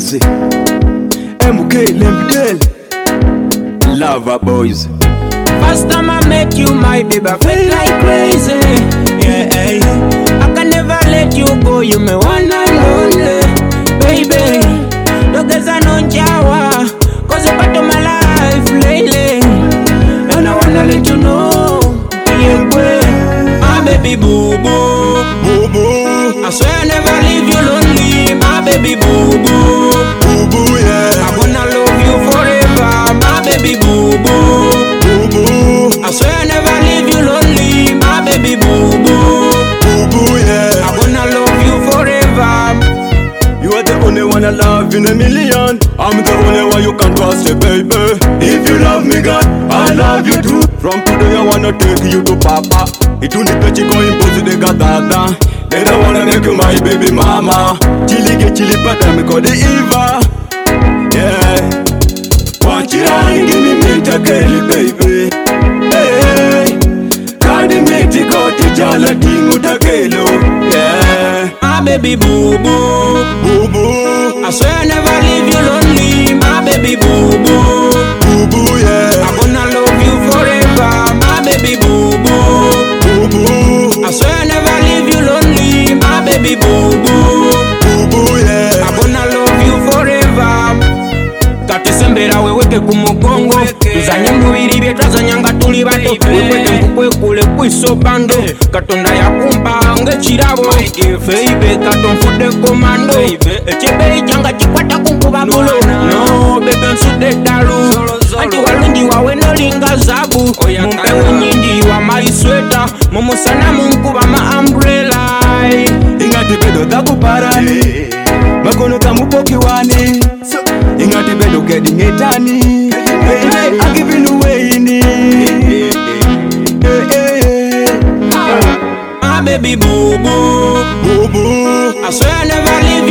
Easy MK Lempdale Lover Boys. First time I met you, my baby, I felt like crazy. Yeah, I can never let you go. You me one and only, baby. No guess I know Jawa, 'cause you're part of my life lately. And I wanna let you know, yeah, my baby boo boo, Boo boo, I swear I never leave you lonely, my baby boo boo, boo boo, yeah. I'm gonna love you forever, my baby boo boo, Boo boo, I swear I never leave you lonely, my baby boo boo, boo boo, yeah. I'm gonna love you forever. You are the only one I love in a million. I'm the only one you can trust, baby. If you love me, God, I love you too. From today I wanna take you to Papa. Itunipe chiko impozi de gatata. Then I wanna make you my baby mama. Chili get chili pata me call the Eva. Yeah. Wachira give me meet a girl, baby. Hey. Kadi meti koti jala tingu takelo. Yeah. My baby boo boo, Boo boo, I swear I never leave you lonely, my baby boo boo, boo boo, yeah. I'm gonna love you forever, my baby boo boo, Boo boo, I swear I never leave you lonely, my baby boo boo, boo boo, yeah. I'm gonna love you forever. Katisembera weweke kumugongo, tuzanye mubiri bye twazanyanga tuli bato, weweke nkukwekule kwisobando, katonda yakumba ng'ekirabo, feibe katonfudde komando, ekyebbeeyi kyanga kikwata kunkuba bulo, no bebe nsudde eddalu, anti walungi wawe nolinga zaabu, mumpewo nnyingi wa maisweta, mu musana munkuba ma umbrella. Ingati bedo takuparani, makono kamupoki wani. Ingati bedo kedi ngetani, baby, I'm giving away ini. My baby boo boo, Boo boo, I swear I never leave